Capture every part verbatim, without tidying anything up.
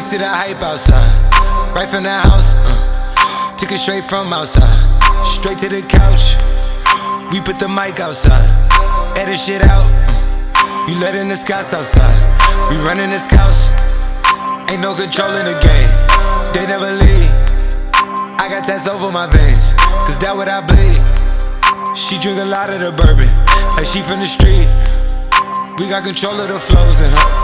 see the hype outside, right from the house. Uh, took it straight from outside, straight to the couch. We put the mic outside, edit shit out. Uh, you letting the scouts outside, we running this house. Ain't no control in the game, they never leave. I got tats over my veins, cause that what I bleed. She drink a lot of the bourbon, like she from the street. We got control of the flows in her.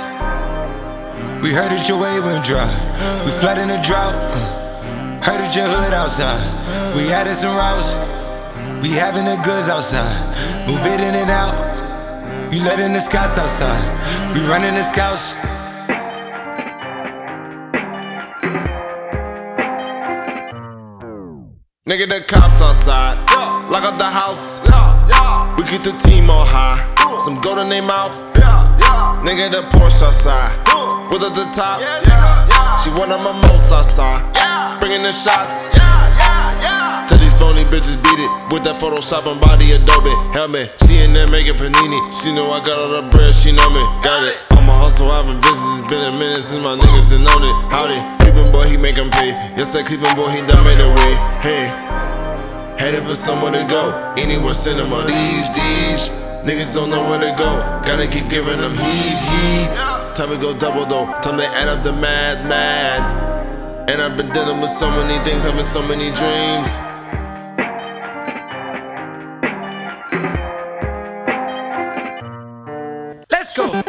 We heard that your wave went dry, we flood in the drought. Heard that your hood outside, we added some routes. We having the goods outside, move it in and out. You letting the scouts outside, we running the scouts. Nigga, the cops outside, lock up the house. We keep the team on high, some gold in their mouth. Nigga, the Porsche outside, with at the top. She one of my most outside, bringing the shots. Tell these phony bitches beat it with that Photoshop and body Adobe helmet. She in there making panini. She know I got all the bread, she know me. Got it. I'm a hustle, I've been busy. It's been a minute since my niggas done known it. Howdy, Cleveland boy, he make 'em pay. Yes, that Cleveland boy, he done made a way. Hey, headed for somewhere to go. Anywhere cinema. These, these niggas don't know where to go. Gotta keep giving them heat, heat. Time to go double though. Time to add up the mad, mad. And I've been dealing with so many things, having so many dreams. Let's go.